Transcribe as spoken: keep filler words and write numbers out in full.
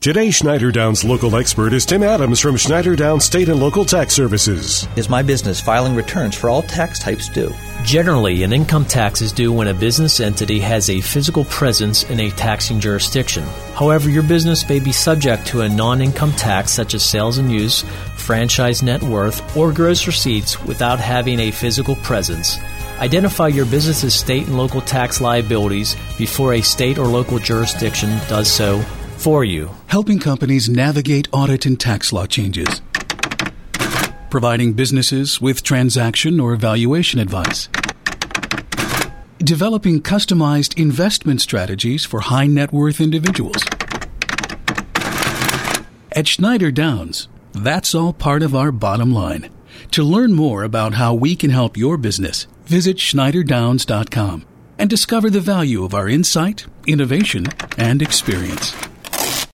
Today's Schneider Downs local expert is Tim Adams from Schneider Downs State and Local Tax Services. Is my business filing returns for all tax types due? Generally, an income tax is due when a business entity has a physical presence in a taxing jurisdiction. However, your business may be subject to a non-income tax such as sales and use, franchise net worth, or gross receipts without having a physical presence. Identify your business's state and local tax liabilities before a state or local jurisdiction does so for you. Helping companies navigate audit and tax law changes. Providing businesses with transaction or valuation advice. Developing customized investment strategies for high net worth individuals. At Schneider Downs, that's all part of our bottom line. To learn more about how we can help your business, visit Schneider Downs dot com and discover the value of our insight, innovation, and experience.